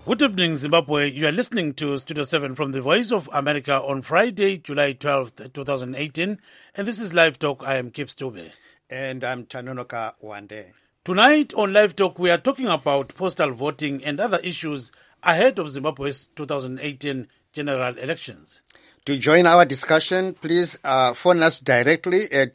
Good evening, Zimbabwe. You are listening to Studio 7 from the Voice of America on Friday, July 12th, 2018. And this is Live Talk. I am Kip Stube. And I'm Tanonoka Wande. Tonight on Live Talk, we are talking about postal voting and other issues ahead of Zimbabwe's 2018 general elections. To join our discussion, please phone us directly at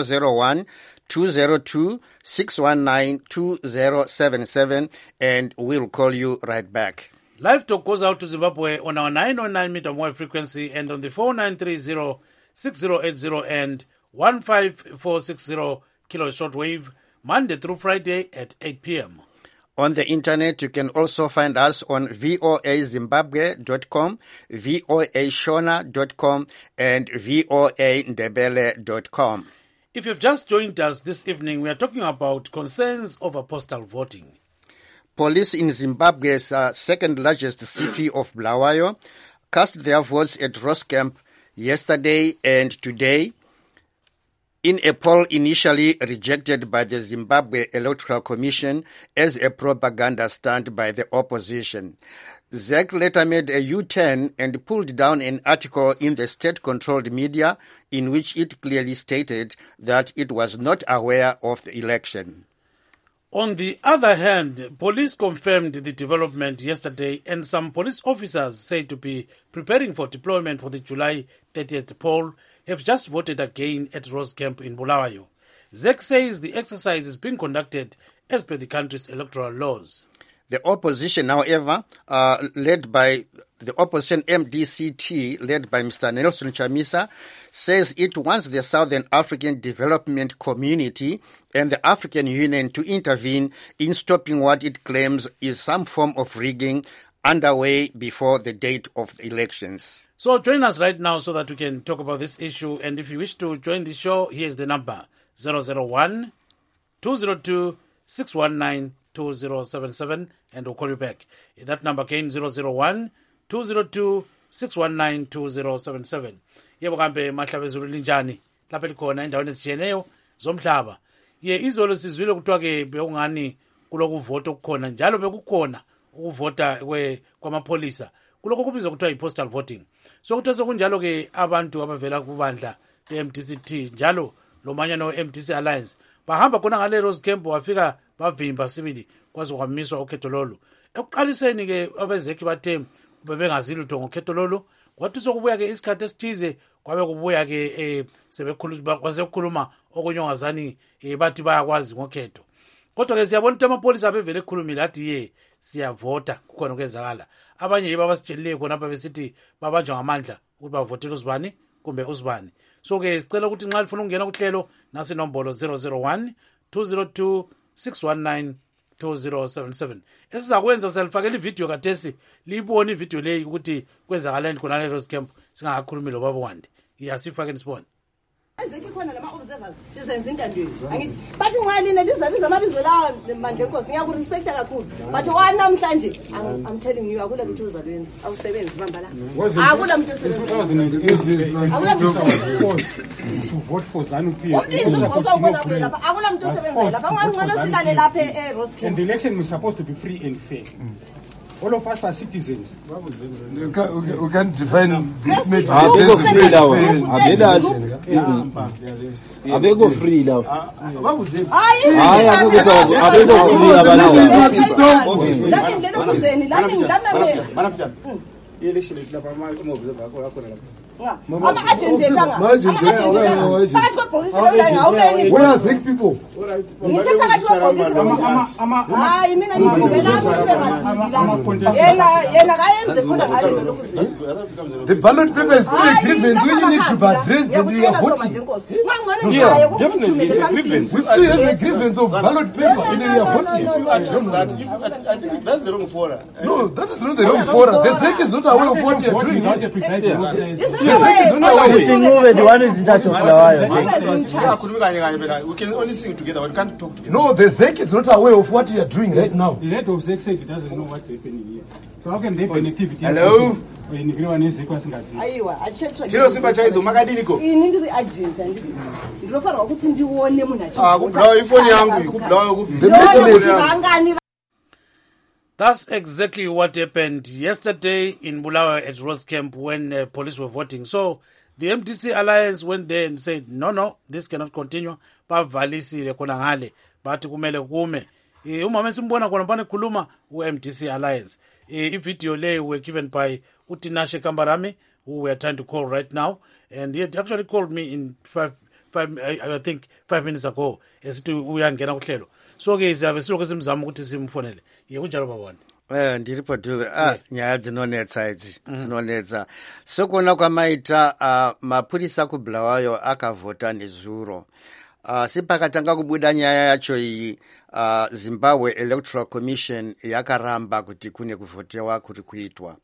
001-202-619-2077 and we'll call you right back. Live Talk goes out to Zimbabwe on our 909 meter wave frequency and on the 4930-6080 and 15460 kilo shortwave, Monday through Friday at 8 p.m. On the internet, you can also find us on voazimbabwe.com, voashona.com, and voandebele.com. If you've just joined us this evening, we are talking about concerns over postal voting. Police in Zimbabwe's second largest city of Bulawayo cast their votes at Roscamp yesterday and today in a poll initially rejected by the Zimbabwe Electoral Commission as a propaganda stunt by the opposition. ZEC later made a U-turn and pulled down an article in the state-controlled media in which it clearly stated that it was not aware of the election. On the other hand, police confirmed the development yesterday and some police officers said to be preparing for deployment for the July 30th poll have just voted again at Roscamp in Bulawayo. ZEC says the exercise is being conducted as per the country's electoral laws. The opposition, however, led by the opposition MDCT, led by Mr. Nelson Chamisa, says it wants the Southern African Development Community and the African Union to intervene in stopping what it claims is some form of rigging underway before the date of the elections. So join us right now so that we can talk about this issue. And if you wish to join the show, here's the number 001-202-619-2077 and we'll call you back. That number again 001-202-619-2077. Yebo kambe mahlaba ezulu linjani lapha likhona endaweni ezitshiyeneyo zomhlaba. Izolo sizwile kuthiwa ke bekungani kulokuvoto okukhona njalo bekukhona ukuvota kwamapholisa kuloko kubizwa kuthiwa yi-postal voting. So kuthiwa sekunjalo ke abantu abavela kubandla be-MDCT njalo lo manyano MDC Alliance bahamba khona ngale Roscamp wafika bavimba sibili kwaze kwamiswa ukhetho lolu. Ekuqaliseni ke abezeki bathe bebengazi lutho ngokhetho lolu kwathi sokubuya ke isikhathi esithize kwabe kubuya ke sebekhuluma okunyongazani bathi bayakwazi ngokhetho. Kodwa ke siyabona ukuthi amapolisa abevele ekhulumile athi siyavota kukhona okwenzakala. Abanye yibo abasitshelile khona apha besithi babanjwa ngamandla ukuthi bavotele uzibani kumbe uzibani. So ke sicela ukuthi nxa lifuna ukungena kuhlelo nasi inombolo 001-202-619-2077. Esizakwenza siyalifakela ivideo kathesi liyibone ivideo leyi ukuthi kwenzakalani khona le Roscamp singakhulumi lo baba Wande. Sifake sibone. Ezekho khona nama observers izenza intandweni angithi bathi ngwalina lizabiza amabizo lawo manje Nkosi ngiyakurespecta kakhulu but namhlanje I'm telling you akula muntu ozalwenza awusebenzi bamba la akula muntu osebenza to vote for ZANU-PF akula muntu osebenza lapha ngangcono silale lapha eRoscamp and the election is supposed to be free and fair. All of us are citizens. You can't define this message. Abego free now. Election is Where are sick people? The ballot paper is still a grievance. We need to address the voting. Yeah, definitely the grievance. We still have a grievance of ballot paper in the voting. If you address that, I think that's the wrong fora. No, that is not the wrong fora. The ZEC is not aware of what you are doing. Without the presiding officer. The one is in charge of Bulawayo. We can only sing together, we can't talk together. No, the ZEC is not aware of what you are doing right now. The head of ZEC said he doesn't know what's happening here. So how can they benefit? Hello? Chiro simba chaizo makadiniko. Ini ndiri agent andisi. Ndinofanira kuti ndione munhu achibva. Kublawa ifoni yangu, kublawa kublawa. That's exactly what happened yesterday in Bulawayo at Rose Camp when police were voting. So the MDC Alliance went there and said, no, this cannot continue. Bavalisile khona ngale bathi kumele kume. Umama simbona khona pane khuluma u-MDC Alliance. I-video leyo were given by Utinashe Kambarami, who we are trying to call right now, and he had actually called me in I think 5 minutes ago esithi uyangena kuhlelo. So ke siyabe silokho simzama ukuthi simfonele. Kunjalo babona. Ndiripo dhuve nyaya dzinonetsa idzi dzinonetsa sekuona kwamaita mapurisa kuBulawayo akavhota nezuro sipakatanga kubuda nyaya yacho iyi Zimbabwe Electoral Commission yakaramba kuti kune kuvhotewa kuri kuitwa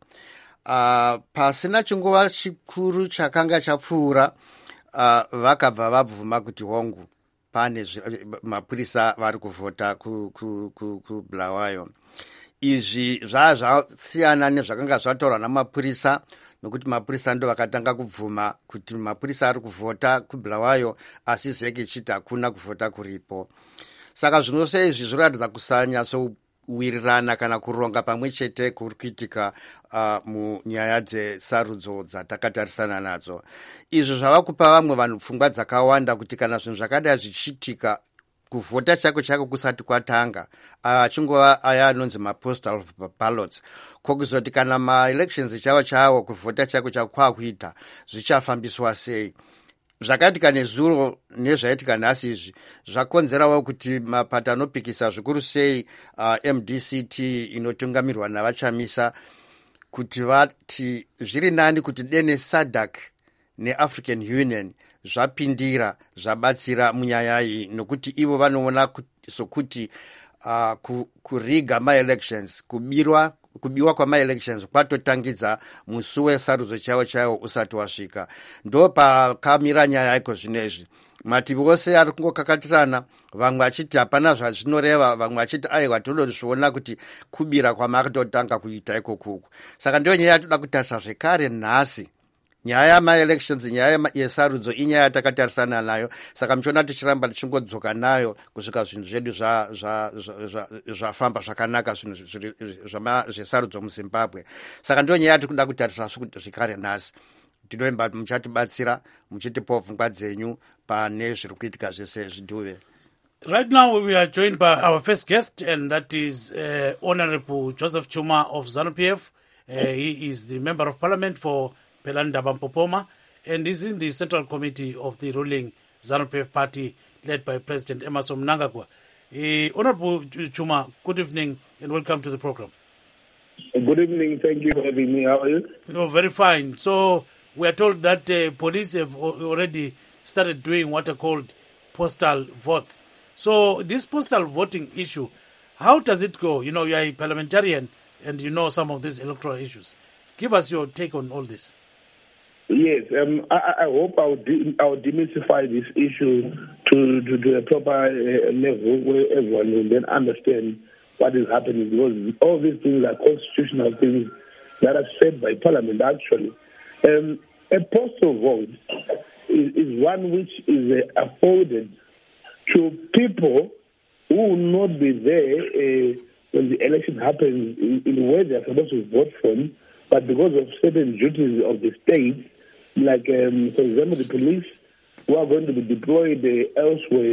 pasina chinguva chikuru chakanga chapfuura vakabva vabvuma kuti hongu pane mapurisa vari kuvhota kuBulawayo. Izvi zvasiyana nezvakanga zvataurwa namapurisa nokuti mapurisa ndo vakatanga kubvuma kuti mapurisa ari kuvhota kuBulawayo asi zeke chiti hakuna kuvhota kuripo. Saka zvinose izvi zviratidza kusanyatsowirirana kana kuronga pamwe chete kuri kuitika munyaya dzesarudzo dzatakatarisana nadzo. Izvi zvava kupa vamwe vanhu pfungwa dzakawanda kuti kana zvinhu zvakadai zvichiitika kuvhota chako kusati kwatanga chingova aya anonzi mapostal ballots kokuzoti kana maelections chavo kuvhota chako kwakuita zvichafambiswa sei. Zvakaitika nezuro nezvaitika nhasi izvi zvakonzerawo kuti mapata anopikisa zvikuru sei MDCT inotungamirwa navachamisa kuti vati zviri nani kuti dene SADC neAfrican Union zvapindira zvabatsira munyaya iyi nokuti ivo vanoona sokuti kuriga ma-elections kubiwa kwama-elections kwatotangidza musi wesarudzo chaiwo usati wasvika. Ndo pakamira nyaya iko zvinezvi mativi ose ari kungokakatirana, vamwe vachiti hapana zvazvinoreva, vamwe vachiti aiwa todozviona kuti kubira kwamakatotanga kuita ikokuku. Saka ndiyo nyaya yatoda kutarisa zvekare nhasi. Nyaya yama-elections, nyaya yesarudzo inyaya yatakatarisana nayo, saka muchiona tichiramba tichingodzoka nayo kusvika zvinhu zvedu zvafamba zvakanaka zvesarudzo muZimbabwe. Saka ndiyo nyaya tikuda kutarisa zvikare nhasi. Tinoimba muchatibatsira muchitipawo pfungwa dzenyu pane zviri kuitika zvese zvidhuve. Right now we are joined by our first guest, and that is Honorable Joseph Chuma of ZANU-PF. He is the Member of Parliament for Pelandaba Mpopoma, and is in the Central Committee of the ruling ZANU-PF party led by President Emmerson Mnangagwa. Honorable Chuma, good evening and welcome to the program. Good evening, thank you for having me. How are you? Oh, very fine. So we are told that police have already started doing what are called postal votes. So this postal voting issue, how does it go? You know, you are a parliamentarian and you know some of these electoral issues. Give us your take on all this. Yes, I hope I'll demystify this issue to a proper level where everyone will then understand what is happening, because all these things are constitutional things that are set by Parliament, actually. A postal vote is one which is afforded to people who will not be there when the election happens in where they are supposed to vote from, but because of certain duties of the state, like, for example, the police who are going to be deployed elsewhere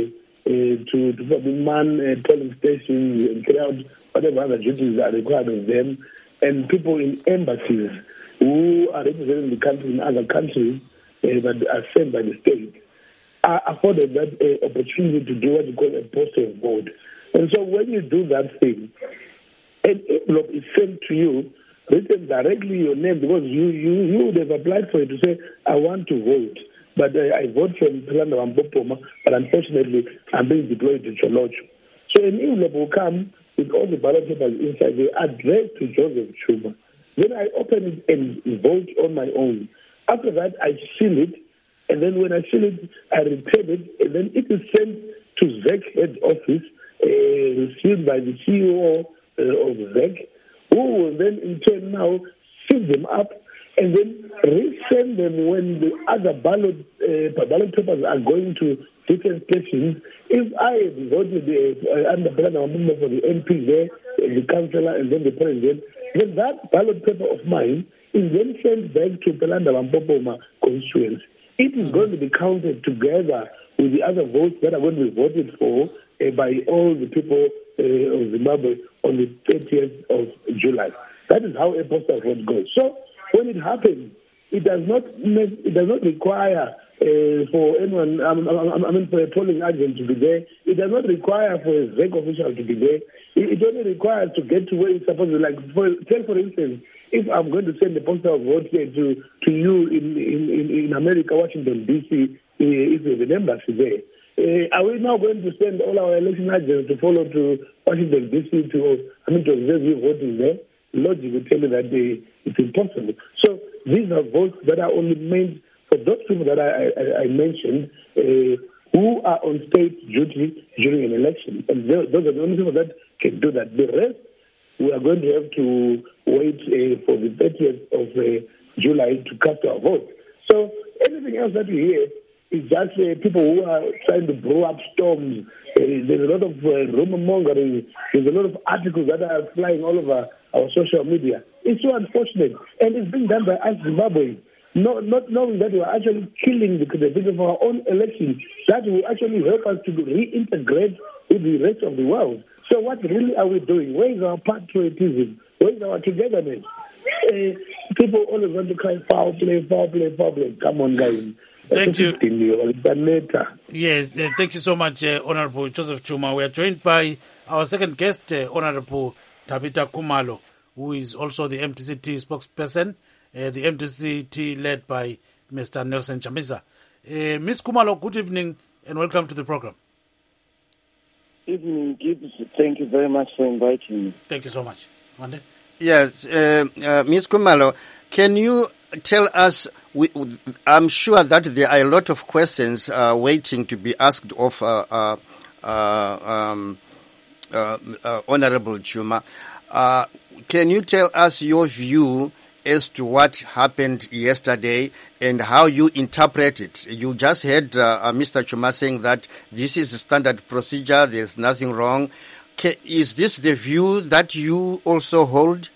to man polling stations and carry out whatever other duties are required of them, and people in embassies who are representing the country in other countries but are sent by the state, are afforded that opportunity to do what you call a postal vote. And so when you do that thing, an envelope is sent to you, written directly your name, because you would have applied for it to say, I want to vote, but I vote from Pelandaba Mpopoma, but unfortunately I'm being deployed to Cholocho. So an envelope will come with all the ballot papers inside, they addressed to Joseph Chuma. Then I open it and vote on my own. After that, I seal it, and then when I seal it, I return it, and then it is sent to ZEC head office, sealed by the CEO of ZEC, who will then in turn now seal them up and then resend them when the other ballot papers are going to different stations. If I voted under Pelandaba Mpopoma for the MP there, the councillor, and then the president, then that ballot paper of mine is then sent back to Pelanda Mpopoma constituency. It is going to be counted together with the other votes that are going to be voted for by all the people of Zimbabwe on the 30th of July. That is how a postal vote goes. So when it happens, it does not require for anyone, for a polling agent to be there. It does not require for a ZEC official to be there. It only requires to get to where it's supposed to. Like, for instance, if I'm going to send a postal vote here to you in America, Washington, D.C., if there's an embassy there, are we now going to send all our election agents to follow to Washington, D.C. to observe you voting there? Logic would tell you that it's impossible. So these are votes that are only meant for those people that I mentioned who are on state duty during an election. And those are the only people that can do that. The rest, we are going to have to wait for the 30th of July to cast our vote. So anything else that we hear is just people who are trying to blow up storms. There's a lot of rumor mongering. There's a lot of articles that are flying all over our social media. It's so unfortunate. And it's being done by us Zimbabweans. Not knowing that we are actually killing the credibility of our own elections, that will actually help us to reintegrate with the rest of the world. So what really are we doing? Where is our patriotism? Where is our togetherness? People always want to cry foul play, foul play, foul play. Come on, guys. Thank you. Yes, thank you so much, Honorable Joseph Chuma. We are joined by our second guest, Honorable Tabita Khumalo, who is also the MDCT spokesperson. The MDCT led by Mr. Nelson Chamisa. Ms. Khumalo, good evening and welcome to the program. Evening, Gibbs. Thank you very much for inviting me. Thank you so much. Mande? Yes, Ms. Khumalo, can you tell us, I'm sure that there are a lot of questions waiting to be asked of Honorable Chuma. Can you tell us your view as to what happened yesterday and how you interpret it? You just heard Mr. Chuma saying that this is a standard procedure, there's nothing wrong. Is this the view that you also hold?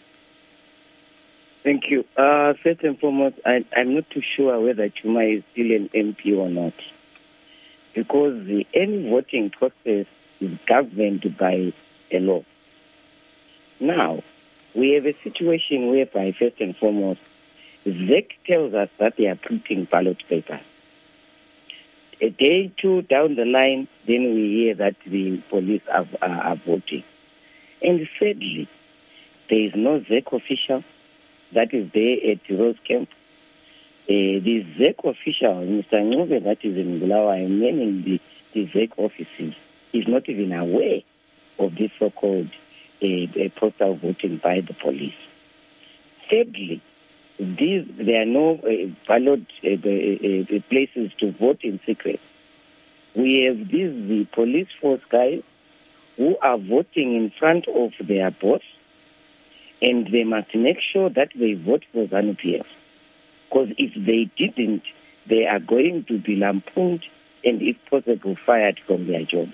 Thank you. First and foremost, I'm not too sure whether Chuma is still an MP or not, because any voting process is governed by a law. Now, we have a situation whereby, first and foremost, ZEC tells us that they are printing ballot papers. A day, two down the line, then we hear that the police are voting. And thirdly, there is no ZEC official that is there at Rose Camp. The ZEC official, Mr. Ncube, that is in Bulawayo, meaning the ZEC offices, is not even aware of this so-called postal voting by the police. Thirdly, there are no ballot places to vote in secret. We have the police force guys who are voting in front of their boss, and they must make sure that they vote for ZANU-PF. Because if they didn't, they are going to be lampooned and, if possible, fired from their jobs.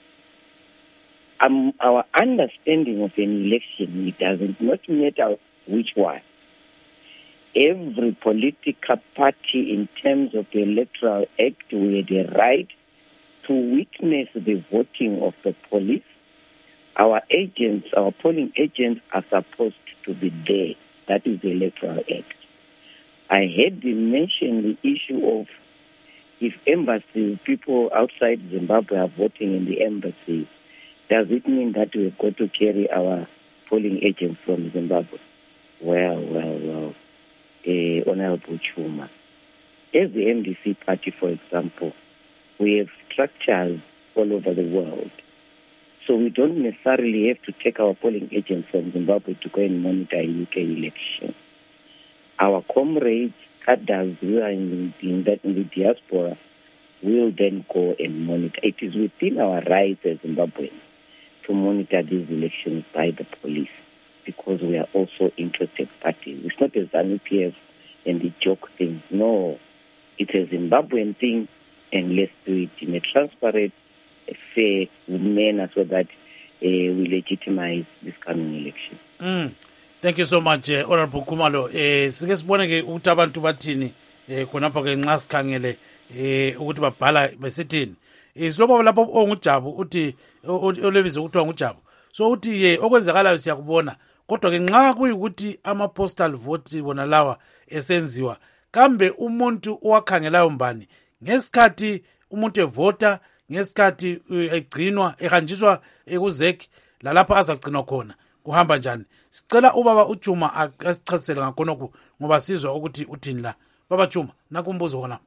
Our understanding of an election, it does not matter which one. Every political party, in terms of the Electoral Act, we had a right to witness the voting of the police. Our agents, our polling agents, are supposed to be there. That is the Electoral Act. I heard them mention the issue of if embassies, people outside Zimbabwe are voting in the embassy, does it mean that we've got to carry our polling agents from Zimbabwe? Well, Honorable Chuma. As the MDC party, for example, we have structures all over the world. So we don't necessarily have to take our polling agents from Zimbabwe to go and monitor a UK election. Our comrades, cadres who are in the diaspora, will then go and monitor. It is within our rights as Zimbabweans to monitor these elections by the police, because we are also interested parties. It's not a ZANU-PF and the joke thing. No, it's a Zimbabwean thing, and let's do it in a transparent, fair manner so that will legitimize this coming election. Thank you so much, Honorable Khumalo. Sike sibone ke ukuthi abantu bathini khonapha ke nxa sikhangele ukuthi babhala besithini. Isilobo lapho onguJabu uthi olebizo ukuthiwa nguJabu. So uthi okwenzakalayo siyakubona kodwa ke nxa kuyikuthi ama postal vote bona lawa esenziwa kambe umuntu owakhangelayo mbani ngesikhathi umuntu evota ngesikhathi egcinwa ehanjiswa ekuzek lalapha azagcinwa khona kuhamba njani. Sicela ubaba uJuma asichasisele ngakhonokho ngoba sizwa ukuthi uthini la. Baba Juma nakumbuzo khona.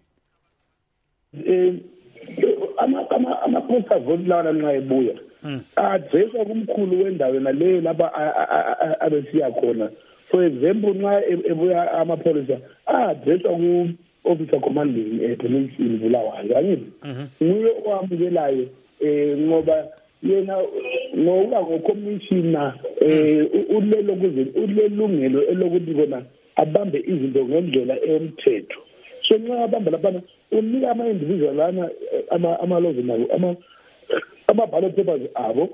Ama postal vote lawa nxa ebuya adreswa kumkhulu wendawo naleyo lapha abesiya khona. For example, nxa ebuya amapholisa adreswa ku-officer commanding police in Bulawayo, angithi nguye owamukelayo ngoba yena ngoba ngocommissioner ulelungelo elokuthi kona abambe izinto ngendlela eyomthetho. So nxa abamba laphana unika ama-individual lana ama-laws nabo ama-ballot papers abo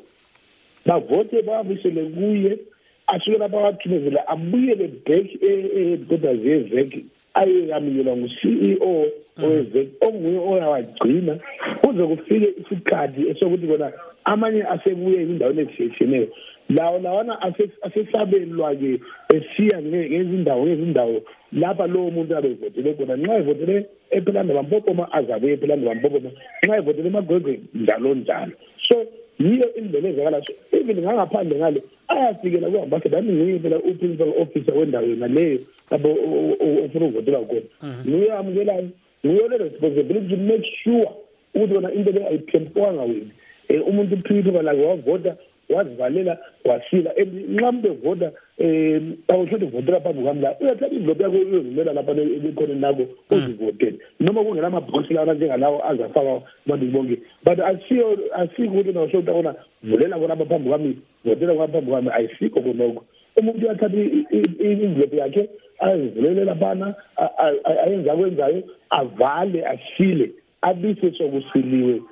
bavote bawabisele kuye asuke lapha awathumezela abuyele back e-headquarters ye-VEC ayeyamukelwa ngu-CEO owe-VEC onguye oyawagcina kuze kufike isikhathi esokuthi kona amanye asebuye ezindaweni ezitshiyetshiyeneyo lawana asesabelwa-ke esiya ngezindawo lapha lowo muntu abe evotele khona. Nxa evotele ePhilanda Mpopoma azabuye ePhilanda Mpopoma, nxa evotele eMagwegwe njalo njalo. So yiyo indlela ezakala. So even ngangaphandle ngale ayafikela ku-ambassador ami nguye phela u-principal officer wendawo yona leyo lapho ofuna ukuvotela khona. Nguye amukelayo, nguye ole-responsibility to make sure ukuthi kona into leyo ayiphempwanga wena. Umuntu uphiwe ithuba lakhe wavota wazivalela wasila nxa umuntu evota awushoti uvotela phambi kwami la uyathatha ienvelope yakho uyozimela lapha ekhoneni lakho uzivotele noma kungela amabhokisi lawana njengalawo azafakwa abantu bonke but asikho ukuthi nawusho ukuthi akona vulela kona apha phambi kwami votela kona phambi kwami ayisikho konoko. Umuntu uyathatha ienvelope yakhe azivulele laphana ayenza kwenzayo avale asile abise sokusiliwe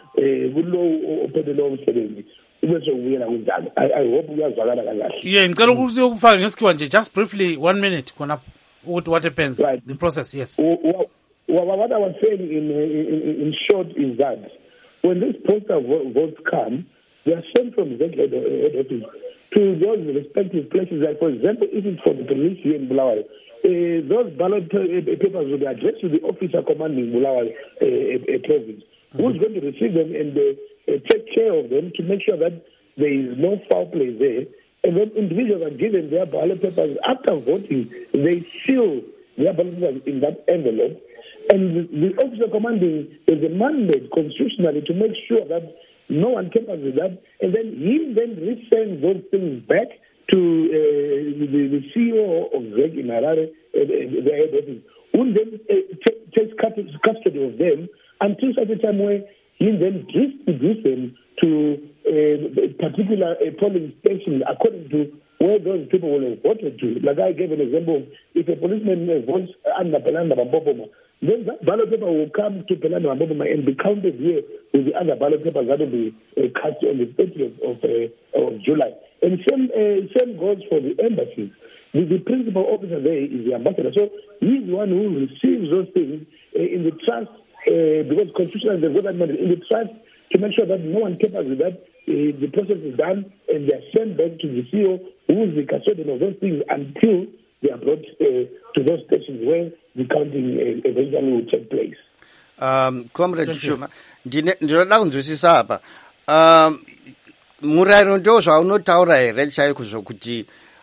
kulowo ophethe lowo msebenzi ubese ubuyela kunjalo. I hope uyazwakala kahle. Ngicela ukuthi ukufaka ngesikhiwa nje just briefly 1 minute khona ukuthi what happens right. The process. Yes. What I was saying in short is that when these postal votes come, they are sent from the head office to those respective places. Like for example, if it's for the police here in Bulawayo, those ballot papers will be addressed to the officer commanding Bulawayo province, who's going to receive them and take care of them to make sure that there is no foul play there. And when individuals are given their ballot papers after voting, they seal their ballot papers in that envelope. And the officer commanding is a mandate constitutionally to make sure that no one tampers with that. And then he then resends those things back to the CEO of VEC in Harare, the head office, who then takes custody of them until such a time where he then distributes them to a particular polling station according to where those people will have voted to. Like I gave an example of if a policeman votes under Pelanda Mpopoma, then that ballot paper will come to Pelanda Mpopoma and be counted here with the other ballot papers that will be cast on the 30th of July. And same goes for the embassies. The principal officer there is the ambassador. So he's the one who receives those things in the trust, because constitutionally they've got that mandate in the trust to make sure that no one tampers with that. The process is done and they're sent back to the CEO, who is the custodian of those things until they are brought to those stations where the counting eventually will take place. Comrade Juma, ndinoda kunzwisisa apa. Murayiro ndo zvaunotaura here chaiko zvokuti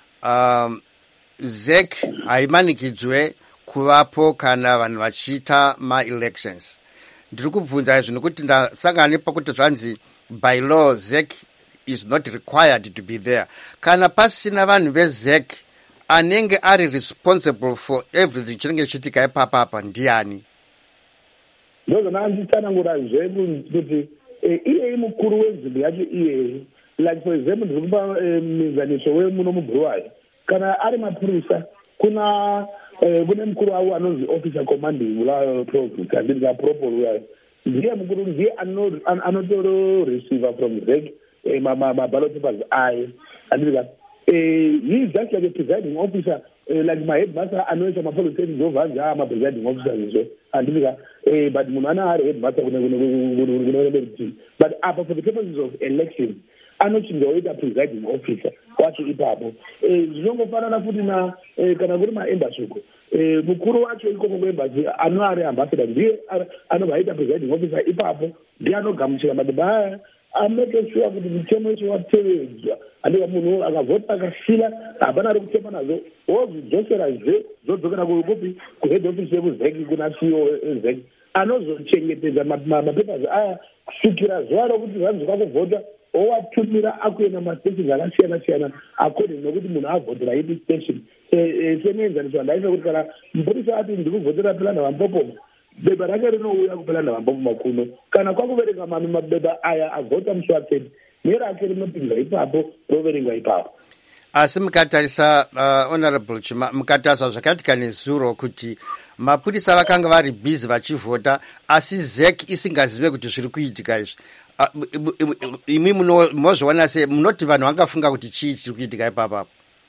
ZEC haimanikidzwe kuvapo kana vanhu vachiita ma-elections. Ndiri kubvunza izvo nokuti ndasangana nepakuti zvanzi by law ZEC is not required to be there. Kana pasina vanhu veZEC anenge ari responsible for everything chinenge chiitika ipapapa ndiani? Ndozona anditsanangura zvedu kuti iye mukuru wenzimbo yacho iye, like for example ndikupa mizaniso wemuno mubhuruwayo kana ari mapurisa kune mukuru wavo anonzi officer commanding Bulawayo province andinga propol uyayo ndiye mukuru ndiye anotoro receiver from ZEC ballot papers aye. And he's just like a presiding officer, like my headmaster anoints my police station over my presiding officer. And but Munana headmaster, but for the purposes of election, anochingawita presiding officer wacho ipapo zvinongofanana futi na kana kuri maembassy uko mukuru wacho ikoko kuembassy ari ambassador ndiye anobva presiding officer ipapo ndiye anogamuchira madeba aya amake sure kuti mitemo yeshe watevedzwa andika munhu akavhota akasila hapana ari kutepa nazvo wozvidzoserazve zodzokera kupi kuhead office yekuzeki kuna CEO ezeki anozochengetedza mapapers aya kusvikira zuva rokuti zvanzwa kuvhota owatumira akuenda mastation akasiyana-siyana according nokuti munhu avhotera ipi station senoenzaniswa ndaisa kuti kana mupurisa ati ndiri kuvhotera pelanda vampopo beba rake rinouya kupelanda vampopo makuno kana kwakuverenga mami mabeba aya avhota musi wa30 nerake rinopinzwa ipapo roverengwa ipapo. Asi mukatarisa honorable Chuma, mukatarisa zvakatika nezuro kuti mapurisa vakanga vari busy vachivhota asi ZEC isingazive kuti zviri kuitika izvi. Imi munozviona sei, munoti vanhu vangafunga kuti chii chiri kuitika ipapo?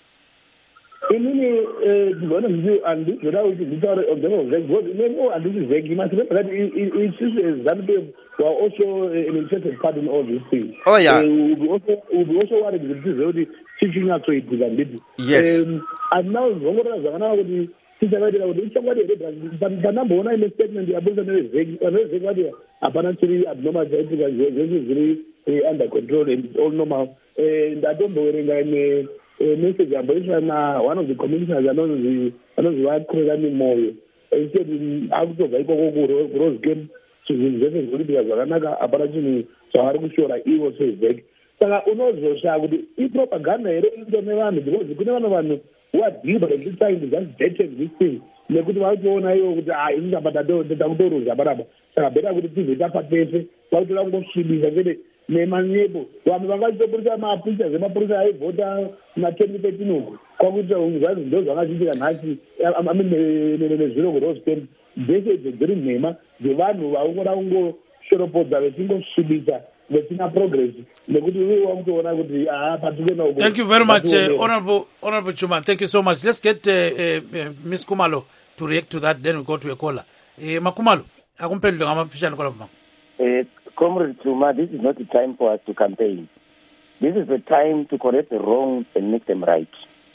Inini ndinoona kuti andizvoda kuti nditaure observe ZEC because ino handisi ZEC. You must remember that isusu ZANU-PF were also an interested part in all these things. Oh yeah. We'll be also worried kuti tizive kuti chichinatsoitika nditi. Yes. Andinazongorora zvakanaka kuti tichakaitira kuti ichokwadi here panamboona ine statement yabusa nevezeki vavezeki vati hapana chiri abnormal chaitika zvese zviri under control and it's all normal. Ndatomboverenga ine message yamboiswa na one of the commissioners anonzi vakhorerani moyo. He said akutobva ikoko kurose game zvinhu zvese zvikuitika zvakanaka hapana chinhu zvavari kushora ivo sezeki. Saka unozoshaya kuti ipropaganda here inoitwa nevanhu because kune vanhu who are deliberately trying to just detect this thing nekuti vakutoona ivo kuti takutoruza baraba. Saka beta kuti tizvitapa pese vakutoda kungosvibisa chete nemanyepo vanhu vangachitopurisa mapictures emapurisa aivhota na2013 uko kwakuita zvazi ndo zvakachiitika nhasi nezviro kurose camp dzese idzo dziri nhema dzevanhu vakungoda kungoshorapodza vechingosvibisa vechina progress nekuti uye wakutoona kuti patikuenda uko. Thank you very much, Honorable Chuma. Thank you so much. Let's get Ms. Kumalo to react to that, then we go to a caller. Makumalo, akumpendule ngamafishane kola mama. Comrade Chuma, this is not the time for us to campaign. This is the time to correct the wrongs and make them right.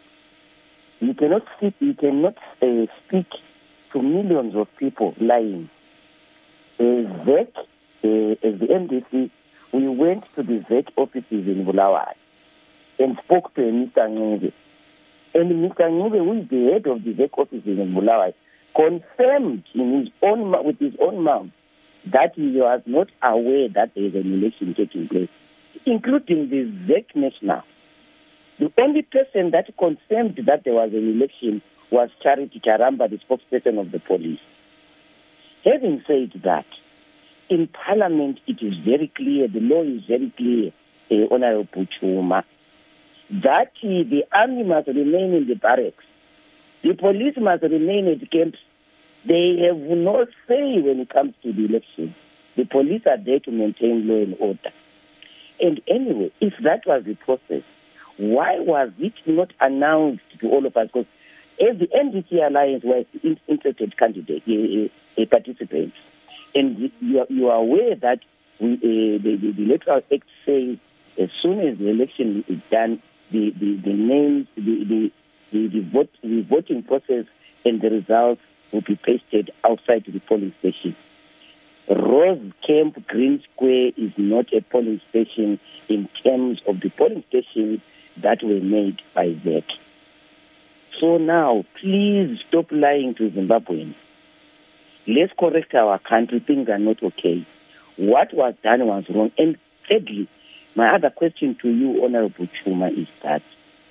You cannot speak to millions of people lying. ZEC, as the MDC, we went to the ZEC offices in Bulawayo and spoke to Mr. Ngube. And Mr. Ngube, who is the head of the ZEC offices in Bulawayo, confirmed with his own mouth that he was not aware that there is an election taking place, including the ZEC National. The only person that confirmed that there was an election was Charity Charamba, the spokesperson of the police. Having said that, in Parliament it is very clear, the law is very clear, Honorable Chuma, that the army must remain in the barracks. The police must remain at the camps. They have no say when it comes to the election. The police are there to maintain law and order. And anyway, if that was the process, why was it not announced to all of us? Because as the NDC Alliance was interested candidate, participants, and you are aware that the Electoral Act says as soon as the election is done, the names, the voting process and the results will be pasted outside the polling station. Rose Camp Green Square is not a polling station in terms of the polling stations that were made by ZEC. So now, please stop lying to Zimbabweans. Let's correct our country. Things are not okay. What was done was wrong. And thirdly, my other question to you, Honorable Chuma, is that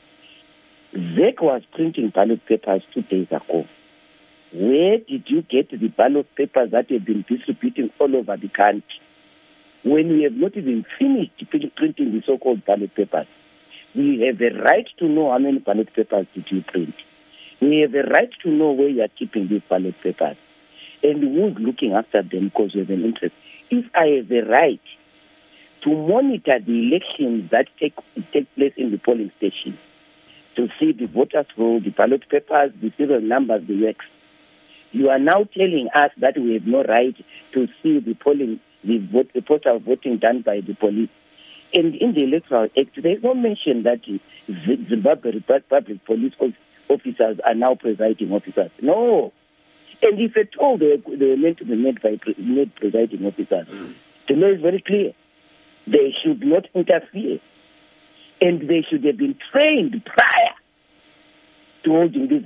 ZEC was printing ballot papers 2 days ago. Where did you get the ballot papers that have been distributing all over the country when we have not even finished printing the so-called ballot papers? We have a right to know how many ballot papers did you print. We have a right to know where you are keeping these ballot papers and who's looking after them because you have an interest. If I have a right to monitor the elections that take place in the polling station, to see the voters' roll, the ballot papers, the serial numbers, the works. You are now telling us that we have no right to see the postal voting done by the police. And in the Electoral Act, there is no mention that Zimbabwe Republic police officers are now presiding officers. No. And if at all they were meant to be made presiding officers, the law is very clear. They should not interfere. And they should have been trained prior to holding this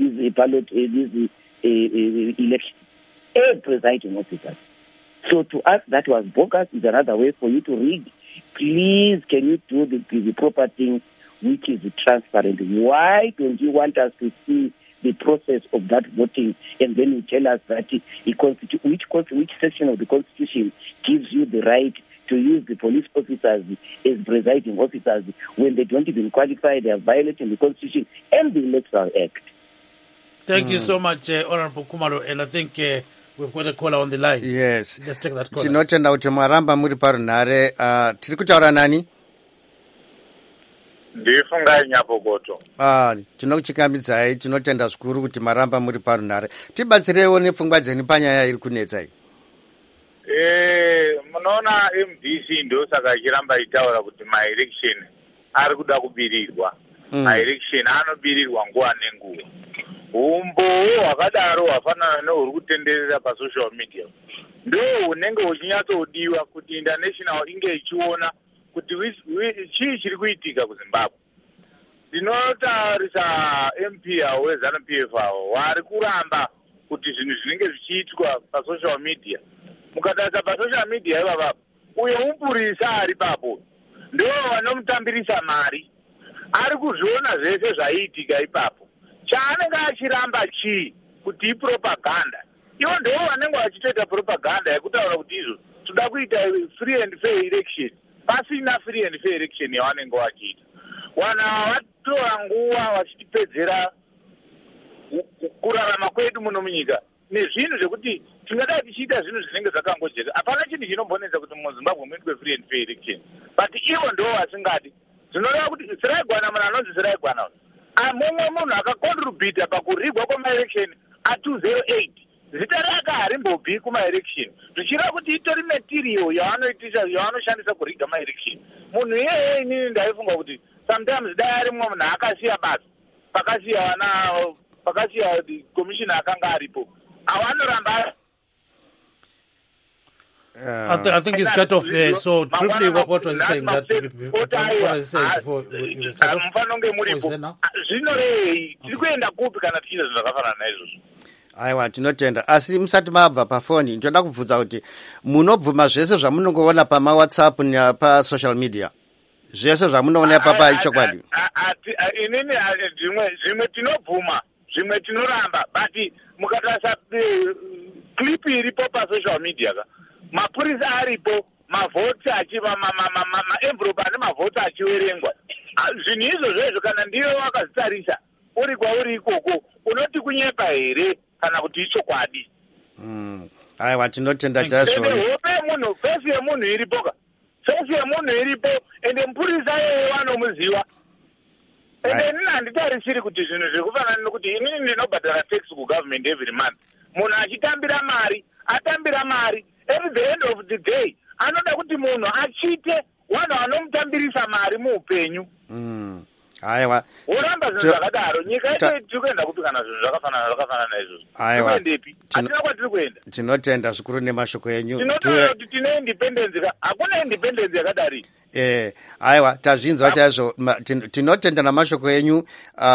election as presiding officers. So to us, that was bogus. Is another way for you to read. Please, can you do the proper thing, which is transparent? Why don't you want us to see the process of that voting, and then you tell us that which section of the Constitution gives you the right to use the police officers as presiding officers when they don't even qualify? They are violating the Constitution and the Electoral Act. Thank you so much, Honorable Khumalo, and I think we've got a caller on the line. Yes. Let's take that caller. Tinotenda kuti maramba muri parunhare. Tiri kutaura nani? Ndifungai Nyabogoto. Tinokuchikamidzai, tinotenda zvikuru kuti maramba muri parunhare. Tibatsireiwo nepfungwa dzeni panyaya iri kunetsa iyi. Munoona MDC ndosaka achiramba itaura kuti ma-election ari kuda kubirirwa. Ma-election anobirirwa nguva nenguva. Umbowo hwakadaro hwafanana nehuri kutenderera pasocial media ndo hunenge huchinyatsodiwa kuti international inge ichiona kuti chii chiri kuitika kuZimbabwe. Ndinotarisa MP havo weZANU-PF havo vari kuramba kuti zvinhu zvinenge zvichiitwa pasocial media. Mukatarisa pasocial media ivava uyo mupurisa ari papo ndo vanomutambirisa mari, ari kuzviona zvese zvaiitika ipapo. Chaanenge achiramba chii kuti ipropaganda. Ivo ndo vanenge vachitoita propaganda yekutaura kuti izvo toda kuita free and fair election. Pasina free and fair election yavanenge vachiita. Wana vatora nguva vachitipedzera kurarama kwedu muno munyika nezvinhu zvekuti tingadai tichiita zvinhu zvinenge zvakangojeka. Hapana chinhu chinombonetsa kuti muZimbabwe muitwe free and fair election. But ivo ndo vasingadi. Zvinoreva kuti Siraigwana munhu anonzi Siraigwana mumwe munhu akakontribhuta pakurigwa kwama-election a2008 zita rake harimbobvi kuma-election zvichireva kuti itori material yavanoshandisa kuriga ma-election. Munhu iyeye inini ndaifunga kuti sometimes dai ari mumwe munhu akasiya basa pakasiya commissioner akanga aripo avanoramba. I think it's cut off there. So briefly, what was he saying? What was he saying before you cut off? Aiwa, tinotenda. Asi musati mabva pafoni, ndoda kubvunza kuti munobvuma zvese zvamunongoona pama-WhatsApp nepasocial media. Zvese zvamunoona papa ichokwadi. Inini zvimwe tinobvuma, zvimwe tinoramba, but mukatarisa clip iripo pasocial media mapurisa aripo, mavhoti maenvelope ane mavhoti achiverengwa. Zvinhu izvozvo kana ndiwe wakazitarisa uri kwauri ikoko unoti kunyepa here kana kuti ichokwadi. Aiwa, tinotenda chaizvo. Hope yemunhu, fesi yemunhu iripo ende mupurisa yeye vanomuziva. Ende inini handitarisiri kuti zvinhu zvekufanana nokuti inini ndinobhadhara tax kugovernment every month. Munhu achitambira mari at the end of the day anoda kuti munhu achite vanhu vanomutambirisa mari muupenyu. Aiwa, uramba zvinhu zvakadaro nyika yedu tiri kuenda kupi kana zvinhu zvakafanana izvozvo? Aiwa, kuendepi? Hatina kwatiri kuenda. Tinotenda zvikuru nemashoko enyu. Tinotaura kuti tine independence, hakuna independence yakadari. Aiwa, tazvinzwa chaizvo. Tinotenda namashoko enyu.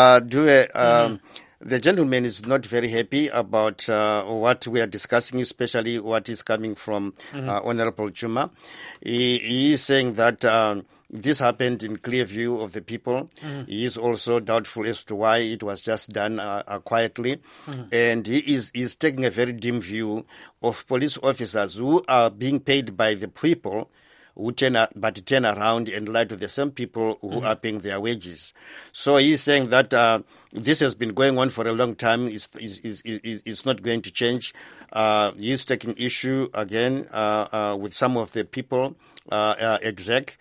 The gentleman is not very happy about what we are discussing, especially what is coming from Honorable Chuma. He is saying that this happened in clear view of the people. He is also doubtful as to why it was just done quietly. And he is taking a very dim view of police officers who are being paid by the people, who turn around and lie to the same people who are paying their wages. So he's saying that this has been going on for a long time. It's not going to change. He's taking issue again with some of the people, exec,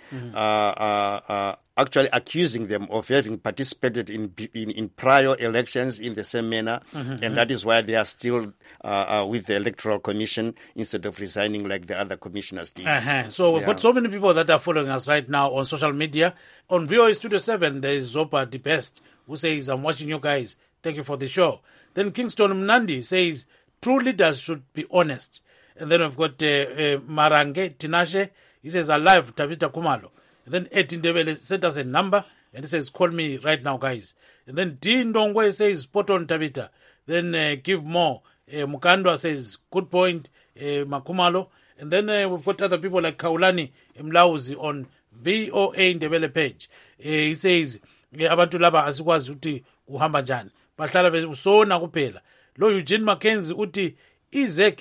actually accusing them of having participated in prior elections in the same manner, and that is why they are still with the Electoral Commission instead of resigning like the other commissioners did. So we've got so many people that are following us right now on social media. On VOA Studio 7, there is Zopa the Best, who says, I'm watching you guys. Thank you for the show. Then Kingston Mnandi says, true leaders should be honest. And then we've got Marange Tinashe. He says, alive, Tabita Kumalo. And then Etin Debele sent us a number, and he says, call me right now, guys. And then D Ndongwe says, spot on, Tabita. Then give more. Mukandwa says, good point, Makumalo. And then we've got other people like Kaulani Mlauzi on VOA Ndebele page. He says, abantu laba asikwazi uthi uhamba njani. Bahlala usona kuphela. Lo Eugene Mackenzie uti izek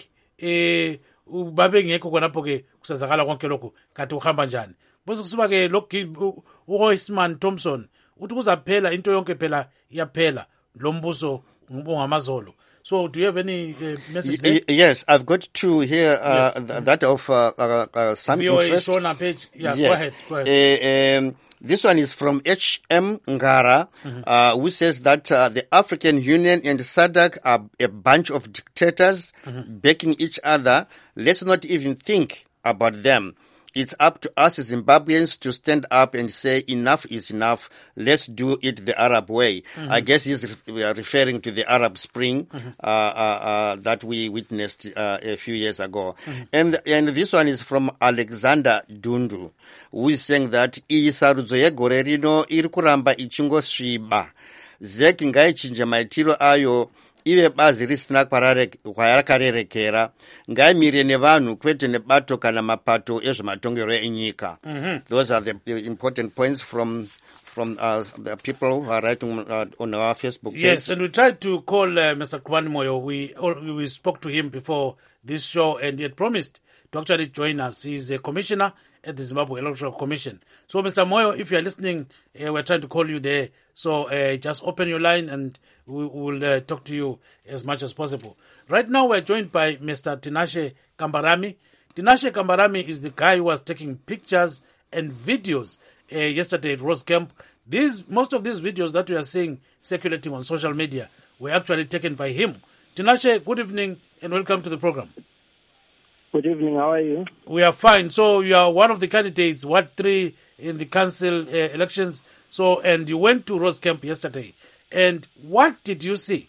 babe ngekho khonapho ke kusazakala konke lokho kanti uhamba njani. Bose kusuba ke lo uHoisman Thompson uthi kuzaphela into yonke phela iyaphela lo mbuso ngamazolo. So do you have any message there? Yes, I've got two here, that of some interest. Page. Yeah, yes. Go ahead. This one is from H.M. Ngara, who says that the African Union and SADC are a bunch of dictators backing each other. Let's not even think about them. It's up to us Zimbabweans to stand up and say enough is enough. Let's do it the Arab way. I guess he's referring to the Arab Spring that we witnessed a few years ago. And this one is from Alexander Dundu, who is saying that isarudzo yegore rino iri kuramba ichingosviba. ZEC ngaichinje maitiro ayo ive bazi risina kwarakarerekera ngaimire nevanhu kwete nebato kana mapato ezvematongero enyika. Those are the important points from the people who are writing on our Facebook page. Yes, and we tried to call Mr. Khumani Moyo. We spoke to him before this show, and he had promised to actually join us. He's a commissioner at the Zimbabwe Electoral Commission. So, Mr. Moyo, if you are listening, we're trying to call you there. So just open your line and we will talk to you as much as possible. Right now, we're joined by Mr. Tinashe Kambarami. Tinashe Kambarami is the guy who was taking pictures and videos yesterday at Rose Camp. Most of these videos that we are seeing circulating on social media were actually taken by him. Tinashe, good evening and welcome to the program. Good evening, how are you? We are fine. So you are one of the candidates, Ward 3 in the council elections. So, and you went to Rose Camp yesterday. And what did you see?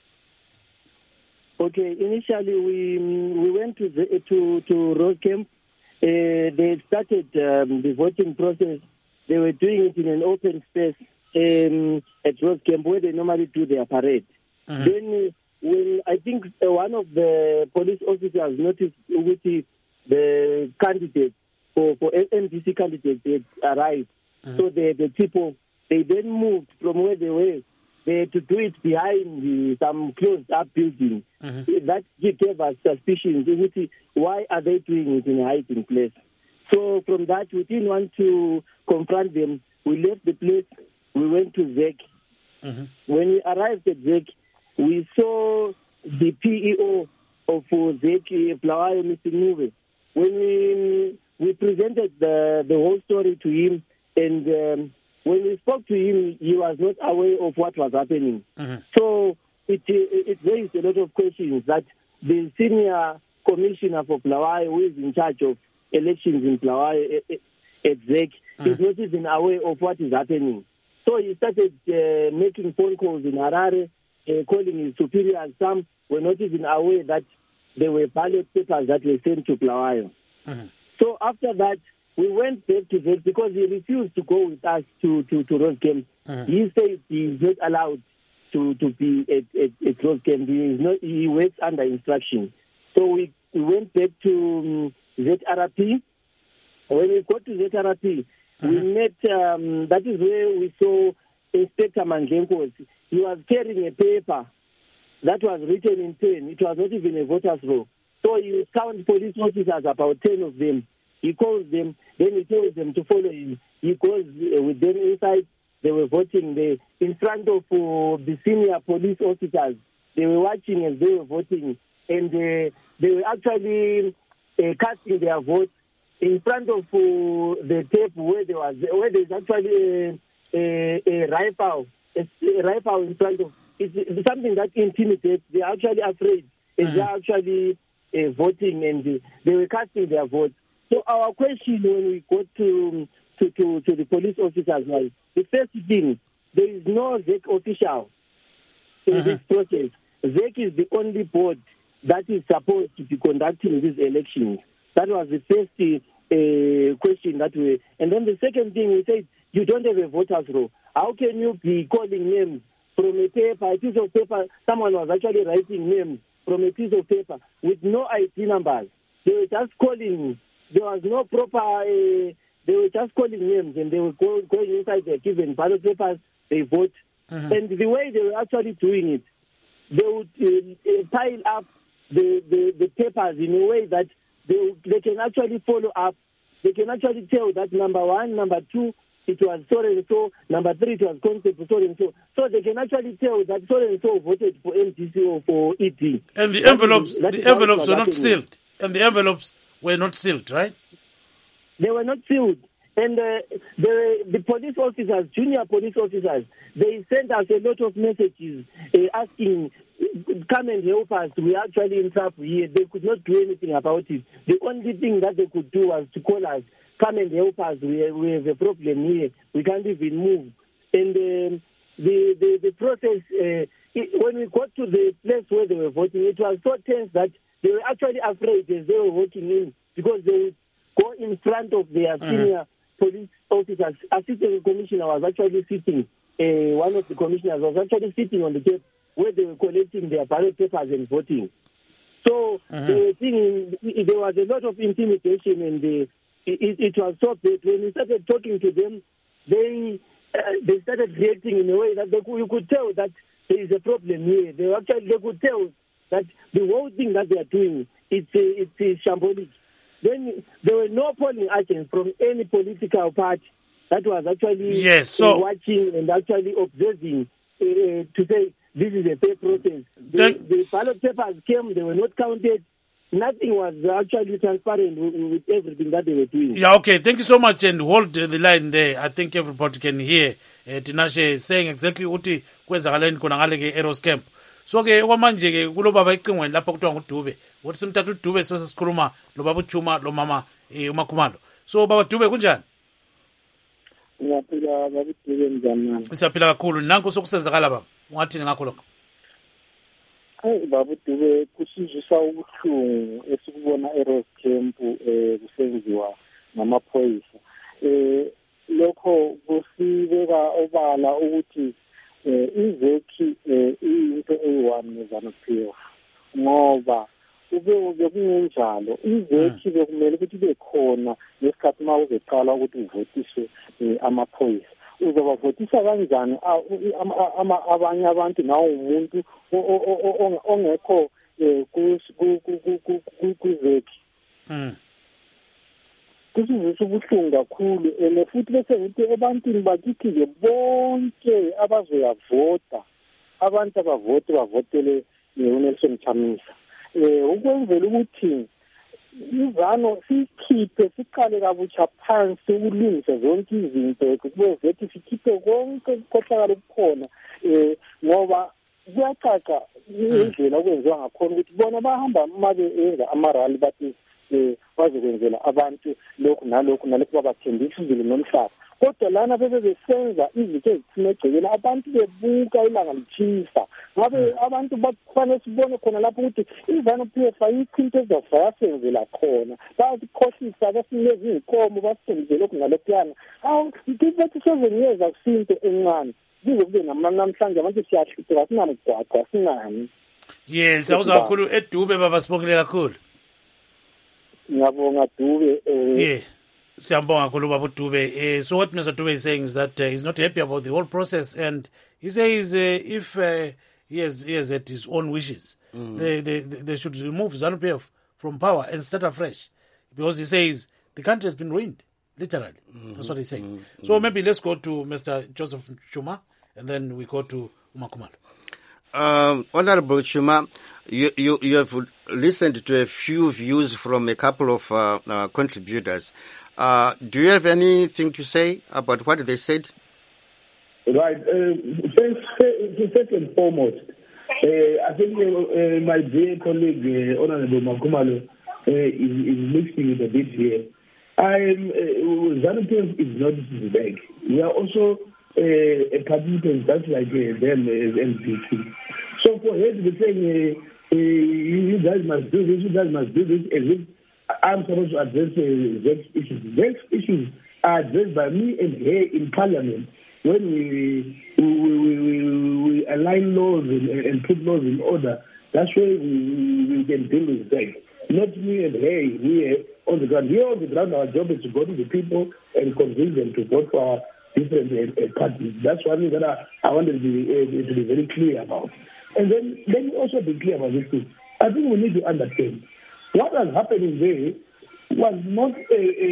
Okay, initially we went to Rose Camp. They started the voting process. They were doing it in an open space at Rose Camp where they normally do their parade. Then when I think one of the police officers noticed with the candidates for NDC candidates had arrived. So the people, they then moved from where they were to do it behind some closed-up building. That gave us suspicions. Why are they doing it in a hiding place? So from that, we didn't want to confront them. We left the place. We went to ZEC. When we arrived at ZEC, we saw the PEO of ZEC, Bulawayo, Mr. Nuve. When we presented the whole story to him, and when we spoke to him, he was not aware of what was happening. So it raised a lot of questions that the senior commissioner for Bulawayo, who is in charge of elections in Bulawayo at ZEC, is not even aware of what is happening. So he started making phone calls in Harare, calling his superiors. Some were not even aware that there were ballot papers that were sent to Bulawayo. So after that, we went back to ZEC because he refused to go with us to Rose Camp. He said he is not allowed to be at Rose Camp. He works under instruction. So we went back to ZRP. When we got to ZRP, we met, that is where we saw Inspector Mangenkos. He was carrying a paper that was written in pen. It was not even a voter's roll. So he found police officers, about 10 of them. He calls them Then he tells them to follow him. He goes with them inside. They were voting there in front of the senior police officers. They were watching as they were voting, and they were actually casting their votes in front of the tape where there's actually a rifle in front of. It's something that intimidates. They're actually afraid, and they're actually voting, and they were casting their votes. So our question when we go to the police officers was, the first thing, there is no ZEC official in this process. ZEC is the only board that is supposed to be conducting these elections. That was the first question that we... And then the second thing, we said, you don't have a voters roll. How can you be calling names from a paper, a piece of paper? Someone was actually writing names from a piece of paper with no ID numbers. They were just calling. There was no proper... they were just calling names, and they were going inside their given ballot papers, they vote. And the way they were actually doing it, they would pile up the papers in a way that they can actually follow up. They can actually tell that number 1, number 2, it was so and so, number 3, it was concept for so and so. So they can actually tell that so and so voted for MDC or for ED. And the envelopes were not sealed. And the envelopes were not sealed, right? They were not sealed. And the police officers, junior police officers, they sent us a lot of messages asking, come and help us. We are actually in trouble here. They could not do anything about it. The only thing that they could do was to call us, come and help us. We have a problem here. We can't even move. And the process, when we got to the place where they were voting, it was so tense that they were actually afraid as they were voting in, because they would go in front of their senior police officers. Assistant commissioner was actually sitting, one of the commissioners was actually sitting on the tape where they were collecting their ballot papers and voting. So they were thinking, there was a lot of intimidation, and it was so bad. When we started talking to them, they started reacting in a way that you could tell that there is a problem here. They could tell that the whole thing that they are doing, it's shambolic. Then there were no polling agents from any political party that was actually watching and actually observing to say this is a fair process. The ballot papers came, they were not counted. Nothing was actually transparent with everything that they were doing. Yeah, okay. Thank you so much, and hold the line there. I think everybody can hear Tinashe saying exactly uthi kwenzakaleni khona ngale ke Eros Camp. So ke okwamanje ke kulo baba icingweni lapha kuthiwa nguDube. Uthi simthatha uDube sesikhuluma lo baba uJuma lo mama uMakhumalo. So baba Dube kunjani? Ngiyaphila baba Dube njani? Siyaphila kakhulu. Nanku sokusenzakala baba. Ungathini ngakho lokho? Hayi baba Dube, kusizwisa ubuhlungu esikubona eRose Camp kusenziwa namaphoyisa. Lokho kusibeka obala ukuthi izekhi into eyi-1 neZANU-PF, ngoba bekungenjalo izekhi bekumele ukuthi ibe khona ngesikhathi uma uzoqala ukuthi uvotiswe amaphoyisa. Uzobavotisa kanjani abanye abantu nawo umuntu ongekho kuzekhi? Kusizwisa ubuhlungu kakhulu, and futhi bese ukuthi ebantwini bakithi-ke bonke abazoyavota, abantu abavote bavotele uNelson Chamisa, ukwenzela ukuthi izano sikhiphe siqale kabutsha phansi ukulungisa zonke izinto, kube zethi sikhiphe konke ukukhohlakala okukhona, ngoba kuyacaca indlela okwenziwa ngakhona ukuthi bona bahamba uma benza amarali bathi bazokwenzela abantu lokhu nalokhu babathembisa izulu nomhlaba. Kodwa lana besenza izinto ezithile egcekeni, abantu bebuka ilanga litshisa. Ngabe abantu bakufanele sibone khona lapho ukuthi iZANU-PF ayikho into ezafayasenzela khona. Basikhohlisa, basineza iy'nkomo, basenzele lokhu nalokhuyana. Bathi sezenyeza kusinto encane. Kuze kube namhlanje abantu siyahlupha, sinamgwaqo, sinani. Yes, awuzwa kakhulu eDube baba, sibongile kakhulu. Ngiyabonga Dube. Yeah. Siyambonga kakhulu baba Dube. So what Mr. Dube is saying is that he's not happy about the whole process, and he says if he has at his own wishes, they should remove ZANU-PF from power and start afresh, because he says the country has been ruined. literally. That's what he says. So maybe let's go to Mr. Joseph Chuma, and then we go to Umakumalo. Honorable Chuma, you have listened to a few views from a couple of contributors. Do you have anything to say about what they said? Right. First and foremost, I think my dear colleague, Honorable Makumalo, is mixing it a bit here. ZANU-PF is not his bag. We are also a participant just like them as NPC. So for her to be saying, you guys must do this, you guys must do this, as if I'm supposed to address Vex issues. Vex issues are addressed by me and her in Parliament when we align laws and put laws in order. That's where we can deal with Vex. Not me and her here on the ground. Here on the ground, our job is to go to the people and convince them to vote for our different parties. That's one thing that I wanted to be very clear about. And then let me also be clear about this too. I think we need to understand what was happening there was not like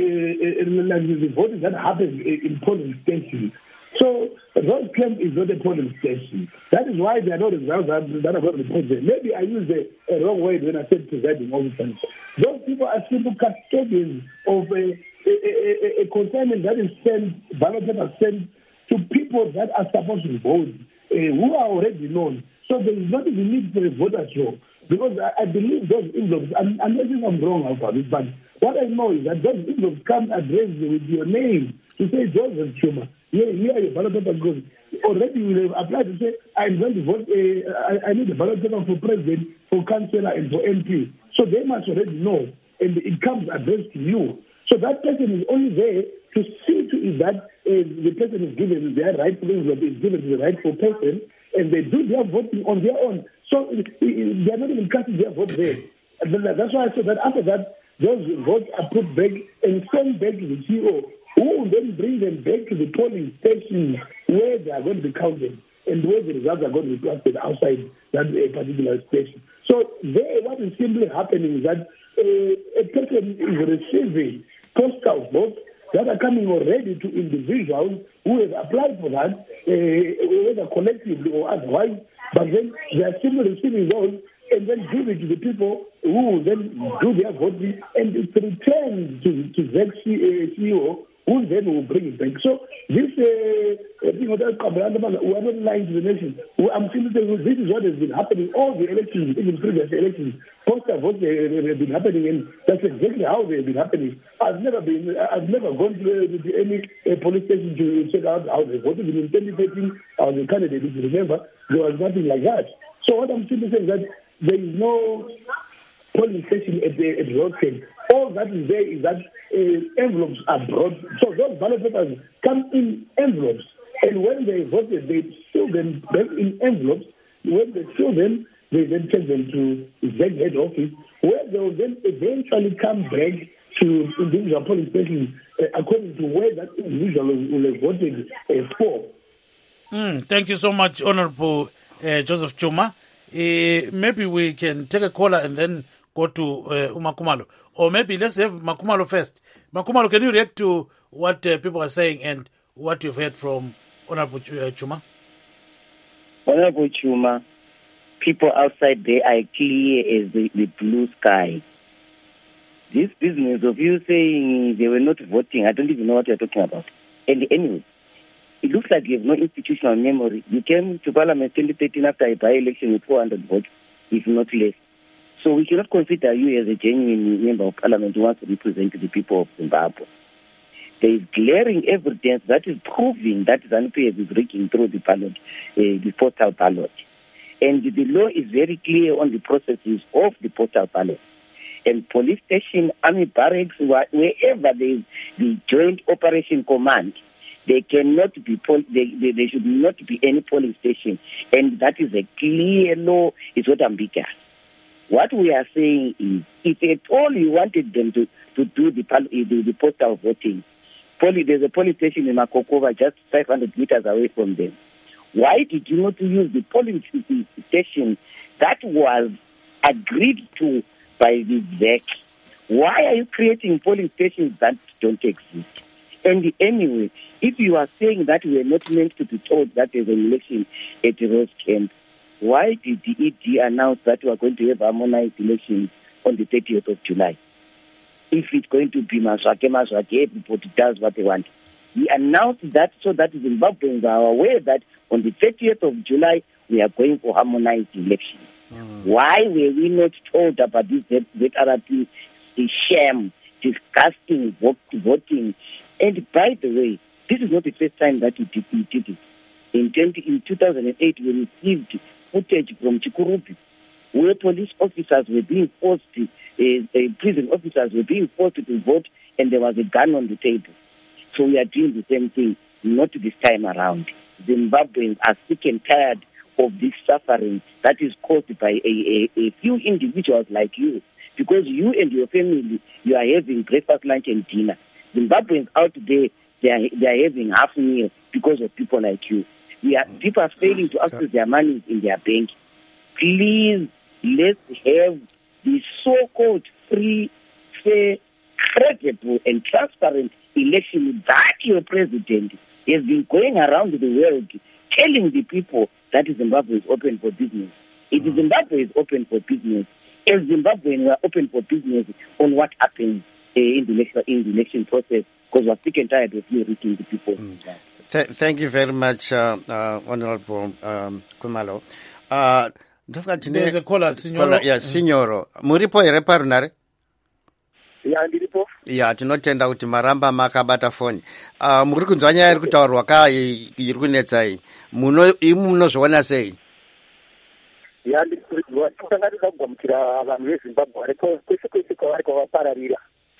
the voting that happened in polling stations. So Rose Camp is not a polling station. That is why there are no results that are going to be put there. Maybe I used a wrong word when I said presiding officers. Those people are simple custodians of a consignment that is sent, ballot paper sent to people that are supposed to vote, who are already known. So there is not even need for a voter show. Because I believe those envelopes, unless I'm wrong about it, but what I know is that those envelopes come addressed with your name to say Joseph Chuma. Here are your ballot paper goes. Already we have applied to say, I'm going to vote, I need a ballot paper for president, for councillor, and for MP. So they must already know, and it comes addressed to you. So that person is only there to see to it that the person is given their rightful envelope, is given to the rightful person, and they do their voting on their own. So they are not even casting their vote there. That's why I said that after that, those votes are put back and sent back to the CEO, who will then bring them back to the polling stations where they are going to be counted and where the results are going to be planted outside that particular station. So there, what is simply happening is that a person is receiving postal votes that are coming already to individuals who have applied for that, whether collectively or otherwise, but then they are still receiving those and then give it to the people who will then do their voting, and it returns to the CEO, who then will bring it back. So this thing of that, we are not lying to the nation. I'm simply saying this is what has been happening all the elections, even previous elections. Postal votes have been happening, and that's exactly how they have been happening. I've never gone to any police station to check out how they voted. In 2013, I was a candidate. If you remember, there was nothing like that. So what I'm simply saying is that there is no polling station at Rose Camp. All that is there is that envelopes are brought. So those ballot papers come in envelopes, and when they voted, they seal them back in envelopes. When they seal them, they then take them to the head office, where they will then eventually come back to individual polling stations according to where that individual will have voted for. Thank you so much, Honorable Joseph Chuma. Maybe we can take a caller and then go to Umakumalo. Or maybe let's have Makumalo first. Makumalo, can you react to what people are saying and what you've heard from Honorable Chuma? Honorable Chuma, people outside there are clear as the blue sky. This business of you saying they were not voting, I don't even know what you're talking about. And anyway, it looks like you have no institutional memory. You came to Parliament 2013 after a by-election with 400 votes, if not less. So we cannot consider you as a genuine member of Parliament who wants to represent the people of Zimbabwe. There is glaring evidence that is proving that ZANU-PF is rigging through the ballot, the postal ballot. And the law is very clear on the processes of the postal ballot. And police station, army barracks, wherever there is the Joint Operation Command, there cannot be there should not be any polling station, and that is a clear law. It's not ambiguous. What we are saying is, if at all you wanted them to do the postal voting, there's a polling station in Makokova just 500 meters away from them. Why did you not use the polling station that was agreed to by the ZEC? Why are you creating polling stations that don't exist? And anyway, if you are saying that we are not meant to be told that there's an election at Rose Camp, why did the ED announce that we are going to have harmonized elections on the 30th of July? If it's going to be Maswake, everybody does what they want. We announced that so that Zimbabweans are aware that on the 30th of July, we are going for harmonized elections. Why were we not told about this ZRP, the sham, disgusting voting? And by the way, this is not the first time that we did it. In 2008, we received footage from Chikurubi, where police officers were being forced, prison officers were being forced to vote, and there was a gun on the table. So we are doing the same thing, not this time around. Zimbabweans are sick and tired of this suffering that is caused by a few individuals like you, because you and your family, you are having breakfast, lunch, and dinner. Zimbabweans out there, they are having half meal because of people like you. People are failing to access their money in their bank. Please, let's have the so-called free, fair, credible, and transparent election that your president has been going around the world telling the people that Zimbabwe is open for business. If Zimbabwe is open for business, as Zimbabweans, we are open for business on what happens in the election process, because we're sick and tired of you reaching the people. Thank you very much, Honorable Kumalo. There's a caller, Signoro. Yes, Signoro. Muripo ere parunare? Ya, ndiripo. Ya, tinotenda kuti maramba makabata foni. Muri kunzwa nyaya iri kutaurwa iri kunetsa iyi. Munozviona sei? Ya, ndiripo. Tanga ndakagwamukira vanhu veZimbabwe ariko kwese kwavari kwavapararira.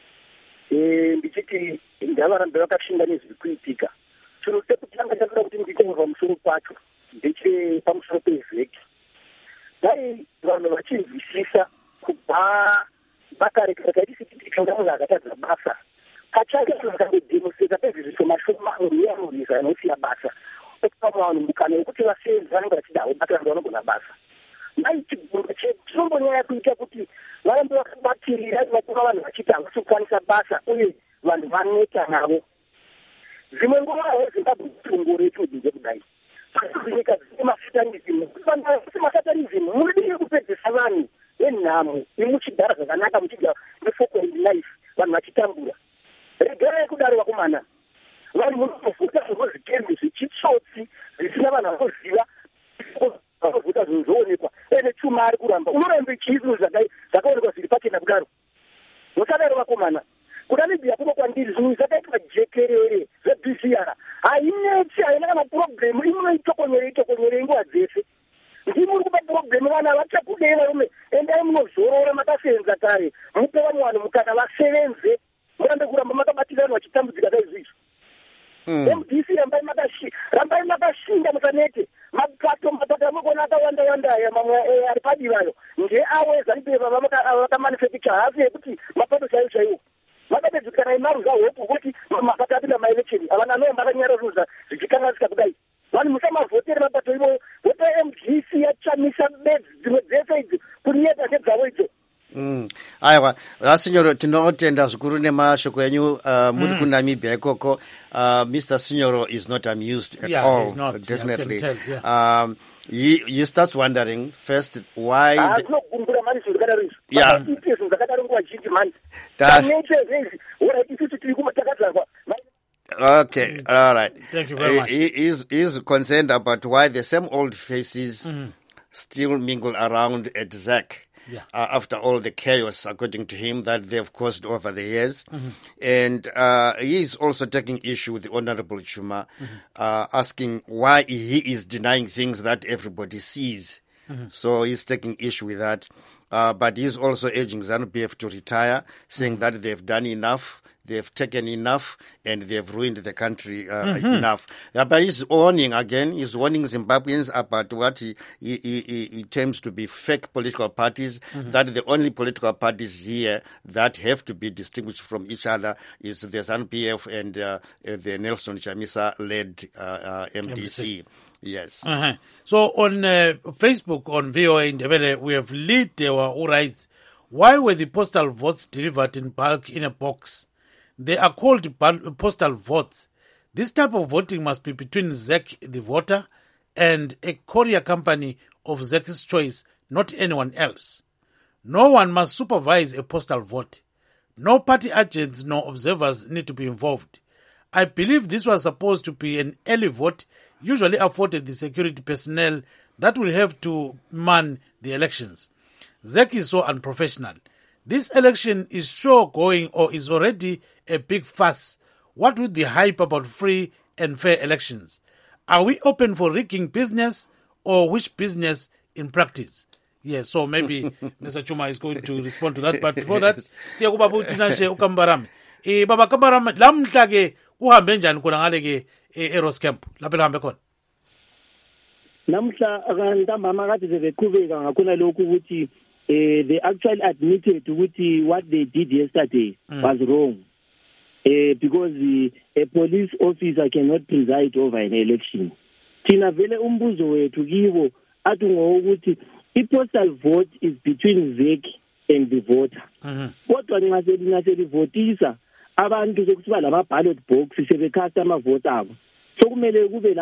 Ndichiti ndavarambe vakashinga nezviri kuitika. Chinhu chekutanga chandinoda kuti nditaure pamusoro pacho ndechiri pamusoro pevheki. Dai vanhu vachinzwisisa kubva vakarekera kaiti sikitika munhu akatadza basa pachake vakangodhemoseka pezvishoma shoma muriyamurisa anosiya basa okupa vanhu mukana wekuti vasenzi vanenge vachida kubata vanhu vanogona basa. Mai chigomba chinombonyanya kuita kuti varambe vakabatirira vakuma vanhu vachiti havasi kukwanisa basa uye vanhu vaneta navo. Zvimwe nguva Zimbabwe pfunguro retu ndekudai nyika dzine mafatanizimu mafatanizimu munodii kupedzesa vanhu venhamo nemuchigara zvakanaka muchigara nefoko life vanhu vachitambura. Regerai kudaro vakomana, vanhu munozovuta zvozvitermi zvechitsotsi zvisina vanhu vanoziva vanovuta zvinhu zvoonekwa ene chuma ari kuramba unoramba ichiizvinhu zvakaonekwa zviri pachena kudaro. Musadaro vakomana, kunamibhia kuno kwandiri zvinhu zvakaitwa jekerere zveBCR hainetsi haina kana purobhemu inoitokonyere nguva dzese. Ndimuri kupa purobhemu vana vachakudei varume endai munozorora makasenza kare mupe vamwe vanhu mukana vasevenze murambe kuramba makabatira vanhu vachitambudzika saizvizvo. MDC rambai makashinda musanete mapato amogona akawanda aya mamwe ari padivayo ngeawo ezanipeva vakamanifekita hafi yekuti mapato chaiwo vakapedzikana imaru zahopu kuti mapato apinda maeleksheni havana nomba akanyara zvinhu zvichikanganisika kudai. Vanhu musamavhoteri mapato ivoyo vota MDC yachamisa bedzi dzimwe dzese idzi kuneta nedzavo idzo. Aiwa, Signoro, tinotenda zvikuru nemashoko enyu muri kuNamibia ikoko. Mr. Signoro is not amused at all. He's not. Definitely. Tell, yeah. He starts wondering first why. Okay, all right. Thank you very much. He is concerned about why the same old faces still mingle around at ZAC. Yeah. After all the chaos, according to him, that they've caused over the years. And he is also taking issue with the Honorable Chuma, asking why he is denying things that everybody sees. So he's taking issue with that. But he's also urging ZANU-PF to retire, saying that they've done enough. They've taken enough and they've ruined the country enough. But he's warning Zimbabweans about what he terms to be fake political parties, that the only political parties here that have to be distinguished from each other is the ZANU-PF and the Nelson Chamisa-led MDC. Yes. So on Facebook, on VOA Ndebele, we have Lee Dewa who writes, why were the postal votes delivered in bulk in a box? They are called postal votes. This type of voting must be between ZEC, the voter, and a courier company of ZEC's choice, not anyone else. No one must supervise a postal vote. No party agents nor observers need to be involved. I believe this was supposed to be an early vote, usually afforded the security personnel that will have to man the elections. ZEC is so unprofessional. This election is sure going or is already a big fuss. What with the hype about free and fair elections? Are we open for rigging business or which business in practice? Yes, so maybe Mr. Chuma is going to respond to that. But before that, siya kuba butinashe ukambarami. Baba Kambarami, lamhla ke kuhambe njani khona ngale ke eRose Camp. Lapha lahambe khona. Namhla akantambama kade beqhubeka ngakhona lokhu ukuthi they actually admitted ukuthi what they did yesterday was wrong. Because a police officer cannot preside over an election. Thina vele umbuzo wethu kibo athi ngokuthi i-postal vote is between ZEC and the voter. Kodwa nxa selivotisa abantu sokusiba lama ballot box sebekhasta amavoti abo. Sokumele kube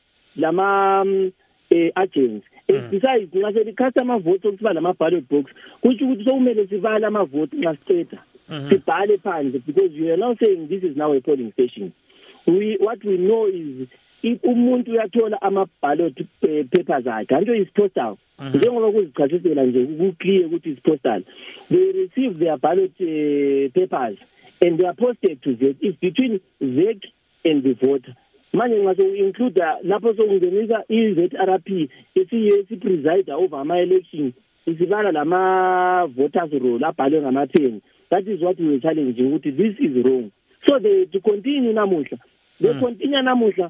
lama agents. Besides nxa selikhasta amavoti sokusiba lama ballot box kuthi ukuthi sokumele sibale amavoti nxa siceda. Sibhale phandle, because you are now saying this is now a polling station. What we know is if umuntu uyathola ama-ballot papers akhe anto is postal. Njengoba kuzichasisela nje ku-clear ukuthi is postal. They receive their ballot papers and they are posted to ZEC. It's between ZEC and the voter. Manje nxa include lapho sokungenisa i-ZRP esipreside over ama-election isibala lama-voters roll abhalwe ngama-10. That is what we were challenging. This is wrong. So they to continue namuhla. They continue namuhla.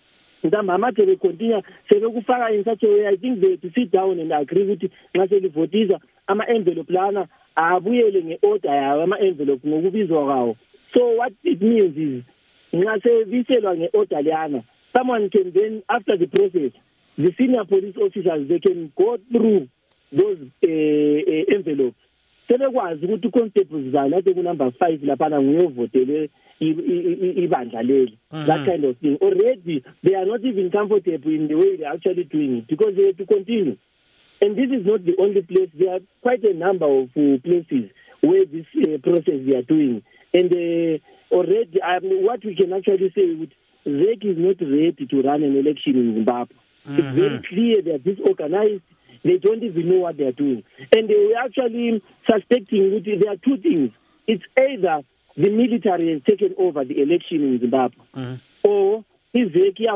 They continue. In such a way, I think they to sit down and agree with ngaseli votisa ama envelope lana abuyele ngeorder yawo ama envelope ngokubizwa kwawo. So what it means is ngaseviselwa ngeorder lana, someone can then after the process, the senior police officers, they can go through those envelopes. Sebekwazi ukuthi constables zala ku number 5 lapha nguyovotele ibandla leli, that kind of thing. Already they are not even comfortable in the way they are actually doing it because they have to continue. And this is not the only place. There are quite a number of places where this process they are doing. And already what we can actually say is ZEC is not ready to run an election in Zimbabwe. It's very clear they are disorganized. They don't even know what they are doing. And they were actually suspecting that there are two things. It's either the military has taken over the election in Zimbabwe, or they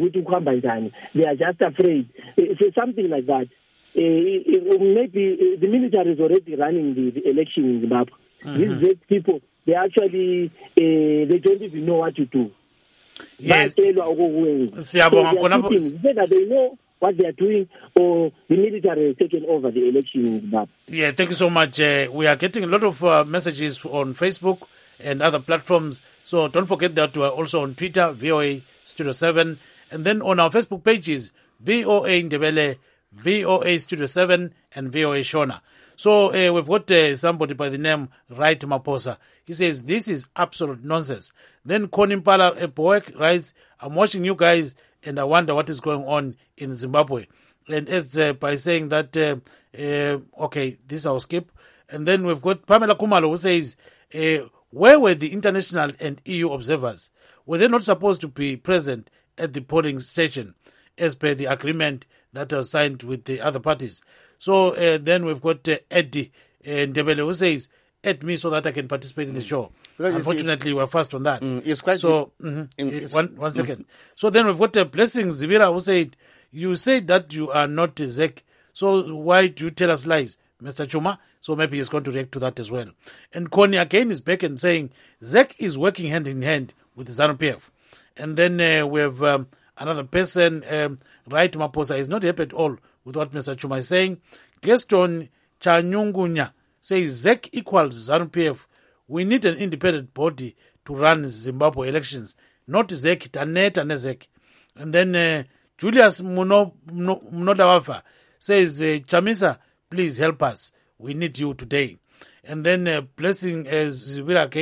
are just afraid. So something like that. Maybe the military is already running the election in Zimbabwe. These people, they actually, they don't even know what to do. Yes. So they know what they are doing, or the military has taken over the election in Zimbabwe. Yeah, thank you so much. We are getting a lot of messages on Facebook and other platforms. So don't forget that we are also on Twitter, VOA Studio 7, and then on our Facebook pages, VOA Ndebele, VOA Studio 7, and VOA Shona. So we've got somebody by the name Right Maposa. He says, this is absolute nonsense. Then Konimpala Epoek writes, I'm watching you guys and I wonder what is going on in Zimbabwe. And as by saying that, okay, this I'll skip. And then we've got Pamela Kumalo who says, where were the international and EU observers? Were they not supposed to be present at the polling station as per the agreement that was signed with the other parties? So then we've got Eddie Ndebele who says, add me so that I can participate in the show. Unfortunately, we're fast on that. It's quite so. One second. So then we've got Blessing Zivira who said, you said that you are not ZEC, so why do you tell us lies, Mr. Chuma? So maybe he's going to react to that as well. And Connie again is back and saying, ZEC is working hand in hand with ZANU-PF. And then we have another person, Right Maposa, is not happy at all with what Mr. Chuma is saying. Gaston Chanyungunya says ZEC equals ZANU-PF. We need an independent body to run Zimbabwe elections, not ZEC, Tanet and ZEC. And then Julius Mnodawafa says, Chamisa, please help us. We need you today. And then Blessing Zivira again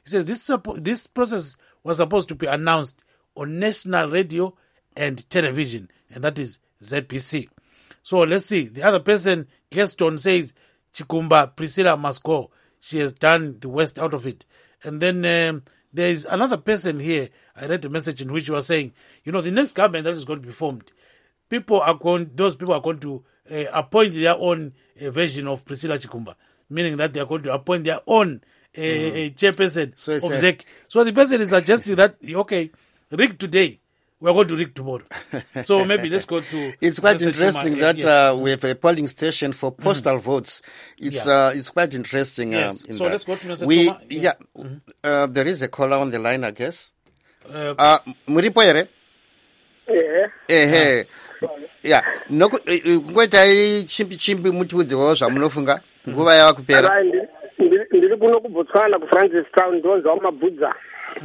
He says this process was supposed to be announced on national radio and television, and that is ZBC. So let's see. The other person, Gaston, says Chikumba Priscilla must go. She has done the worst out of it. And then there is another person here. I read a message in which you were saying, the next government that is going to be formed, those people are going to appoint their own version of Priscilla Chikumba, meaning that they are going to appoint their own chairperson of ZEC. So the person is suggesting that, okay, rig today, we are going to rig tomorrow. So maybe let's go to... It's quite interesting that we have a polling station for postal votes. It's quite interesting. Yes. So let's go to Mr. Toma. There is a caller on the line, I guess. Muripoere? Yeah. Ngweta chimbi mutiudzewo zvamunofunga nguva yakupera. Ndiri kuno kuBotswana kuFrancis Town ndonzwa mabvudza.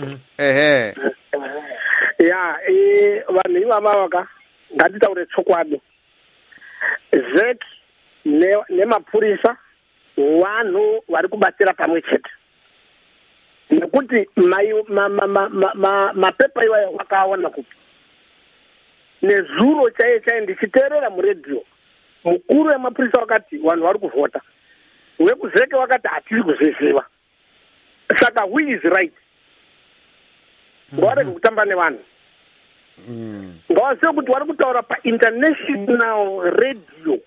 Vanhu ivava vaka ngatitaure chokwadi. ZEC nemapurisa vanhu vari kubatsira pamwe chete. Nekuti mapepa iwayo wakaona kupi. Nezuro chaiye ndichiteerera muredhiyo. Mukuru wemapurisa wakati vanhu vari kuvhota. WekuZEC wakati hatiri kuziziva. Saka who is right? Ngavarege kutamba nevanhu. Ngavazive kuti vari kutaura painternational radio.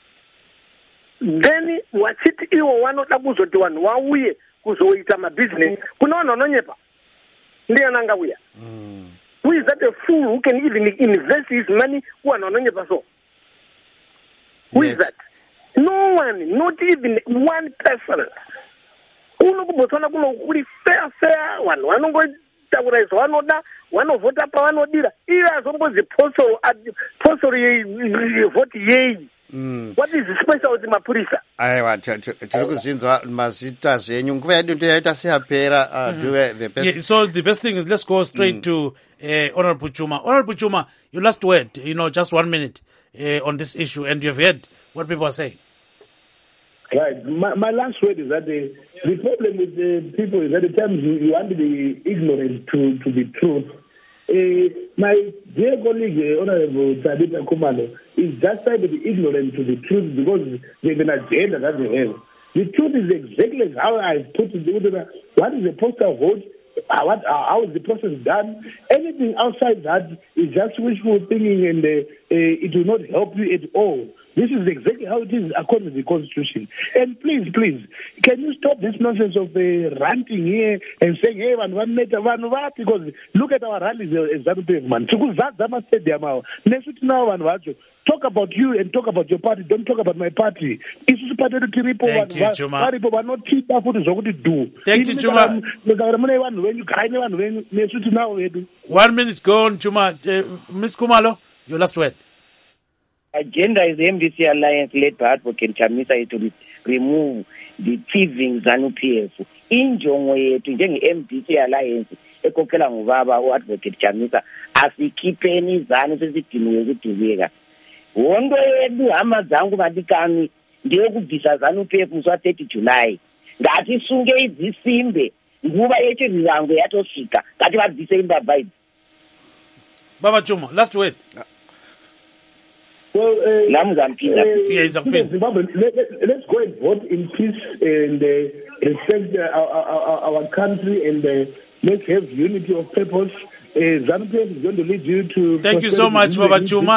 Then vachiti ivo vanoda kuzoti vanhu vauye kuzoita mabhizinesi. Kuna vanhu vanonyepa. Ndiani angauya? Who is that a fool who can even invest his money kuvanhu vanonyepa so? Who is that? No one, not even one person. Kuno kuBotswana kuno kuri fair vanhu vanongotaura izvo vanoda, vanovhota pavanodira. Iye azongozi posoro yevhoti yeyi. What is special with mapurisa? Aiwa, tiri kuzinzwa mazita zvenyu. Nguva yedu ndoyaita seyapera. So the best thing is let's go straight to Honorable Chuma. Honorable Chuma, your last word, just 1 minute on this issue, and you've heard what people are saying. Right. My last word is that the problem with the people is that at times you want to be ignorant to the truth. My dear colleague, Honorable Tabitha Khumalo, is just trying to be ignorant to the truth because there's an agenda that they have. The truth is exactly how I put it. What is the postal vote? How is the process done? Anything outside that is just wishful thinking, and it will not help you at all. This is exactly how it is according to the Constitution. And please, can you stop this nonsense of ranting here and saying, hey, because look at our rallies as ZANU-PF, man. Talk about you and talk about your party. Don't talk about my party. Thank you, Chuma. Thank you, Chuma. 1 minute, go on, Chuma. Ms. Khumalo, your last word. Agenda is the MDC alliance led by Advocate Chamisa to remove the thieving ZANU-PF. Injongo yetu njenge-MDC alliance ekokela ngubaba u-Advocate Chamisa asikhipeni ZANU sesidiniwe kudubeka. Hondo yedu hama dzangu vadikani ndeyekubvisa ZANU-PF musi wa30 July. Ngatisunge idzisimbe nguva yechirirango yatosvika. Ngativabvise imbavha idzi. Baba Chuma, last word. Well, Zimbabwe, let's go and vote in peace and respect our country and let's have unity of purpose. ZANU-PF is going to lead you to... Thank you so much, Baba Chuma.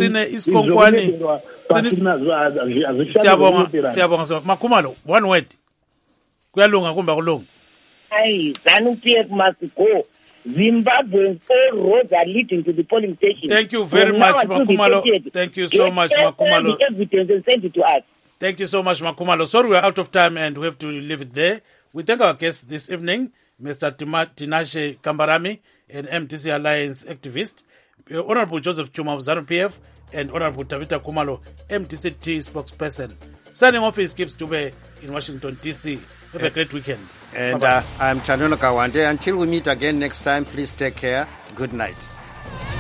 Siyabonga. Makhumalo, 1 word. Kuyalunga kumba kulunga. ZANU-PF must go. Zimbabweans, all roads are leading to the polling station. Thank you very much, Makhumalo. Thank you so much, Makhumalo. Evidence and send it to us. Thank you so much, Makhumalo. Sorry, we're out of time and we have to leave it there. We thank our guests this evening, Mr. Tinashe Kambarami, an MDC Alliance activist, Honorable Joseph Chuma of ZANU-PF, and Honorable Tabitha Khumalo, MDC-T spokesperson. Signing off is Gibbs Dube in Washington, D.C. Have a great weekend. And I'm Chanono Kawande. Until we meet again next time, please take care. Good night.